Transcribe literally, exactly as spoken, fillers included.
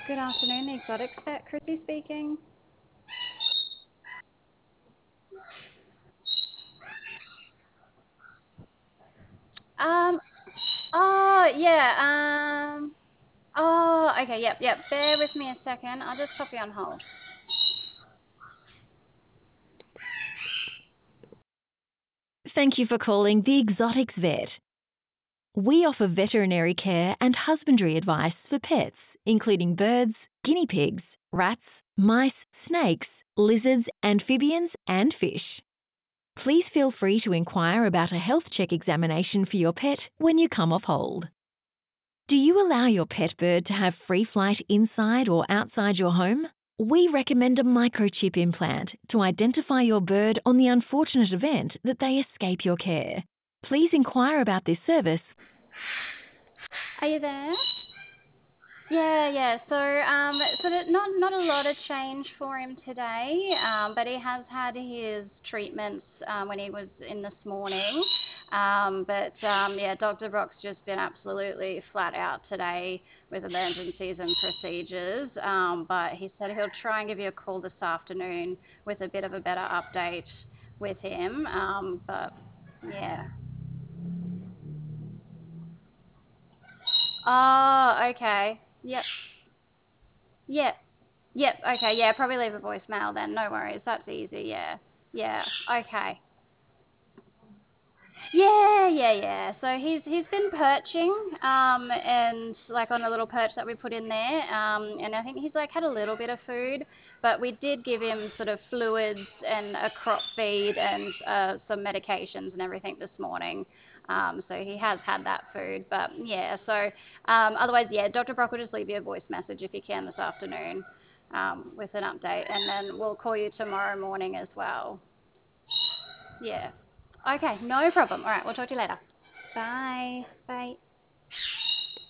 Good afternoon, the Exotics Vet, Chrissy speaking. Um, oh, yeah, um, oh, okay, yep, yep. Bear with me a second. I'll just pop you on hold. Thank you for calling the Exotics Vet. We offer veterinary care and husbandry advice for pets, including birds, guinea pigs, rats, mice, snakes, lizards, amphibians, and fish. Please feel free to inquire about a health check examination for your pet when you come off hold. Do you allow your pet bird to have free flight inside or outside your home? We recommend a microchip implant to identify your bird on the unfortunate event that they escape your care. Please inquire about this service. Are you there? Yeah, yeah. So, um, sort of not not a lot of change for him today, um, but he has had his treatments um, when he was in this morning. Um, but um, yeah, Doctor Brock's just been absolutely flat out today with emergencies and procedures. Um, but he said he'll try and give you a call this afternoon with a bit of a better update with him. Um, but yeah. Oh, okay. Yep. Yep. Yep. Okay. Yeah. Probably leave a voicemail then. No worries. That's easy. Yeah. Yeah. Okay. Yeah, yeah, yeah. So he's he's been perching, um, and like on a little perch that we put in there, um, and I think he's like had a little bit of food, but we did give him sort of fluids and a crop feed and uh, some medications and everything this morning. Um, so he has had that food, but yeah. So um, otherwise, yeah, Doctor Brock will just leave you a voice message if you can this afternoon, um, with an update, and then we'll call you tomorrow morning as well. Yeah. Okay, no problem. All right, we'll talk to you later. Bye. Bye.